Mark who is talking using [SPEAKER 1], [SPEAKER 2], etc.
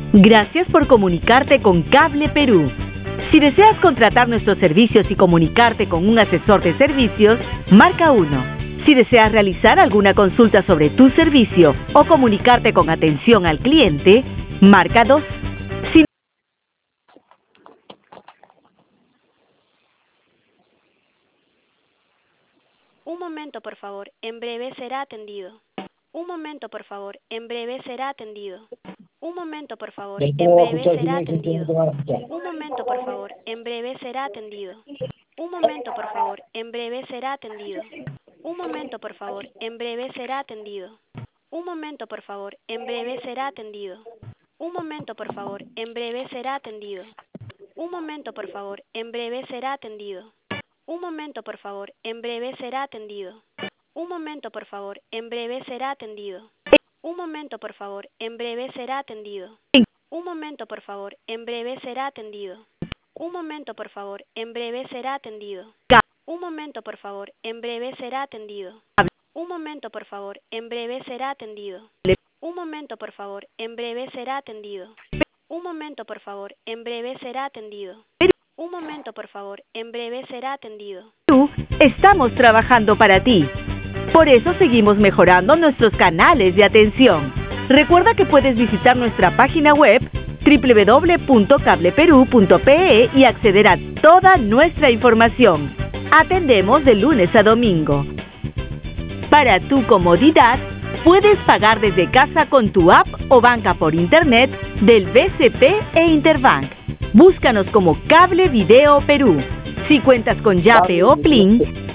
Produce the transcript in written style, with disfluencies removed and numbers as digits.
[SPEAKER 1] Gracias por comunicarte con Cable Perú. Si deseas contratar nuestros servicios y comunicarte con un asesor de servicios, marca 1. Si deseas realizar alguna consulta sobre tu servicio o comunicarte con atención al cliente, marca 2. Si...
[SPEAKER 2] Un momento, por favor. En breve será atendido. Un momento, por favor. En breve será atendido. Un momento, por favor. En breve será atendido. Un momento, por favor. En breve será atendido. Un momento, por favor. En breve será atendido. Un momento, por favor. En breve será atendido. Un momento, por favor. En breve será atendido. Un momento, por favor. En breve será atendido. Un momento, por favor. En breve será atendido. Un momento, por favor. En breve será atendido. Un momento, por favor. En breve será atendido. Un momento, por favor. En breve será atendido. Un momento, por favor. En breve será atendido. Un momento, por favor. En breve será atendido. Un momento, por favor. En breve será atendido. Un momento, por favor. En breve será atendido. Un momento, por favor. En breve será atendido. Un momento, por favor. En breve será atendido. Un momento, por favor. En breve será atendido.
[SPEAKER 1] Estamos trabajando para ti. Por eso seguimos mejorando nuestros canales de atención. Recuerda que puedes visitar nuestra página web www.cableperu.pe y acceder a toda nuestra información. Atendemos de lunes a domingo. Para tu comodidad, puedes pagar desde casa con tu app o banca por internet del BCP e Interbank. Búscanos como Cable Video Perú. Si cuentas con Yape o Plin,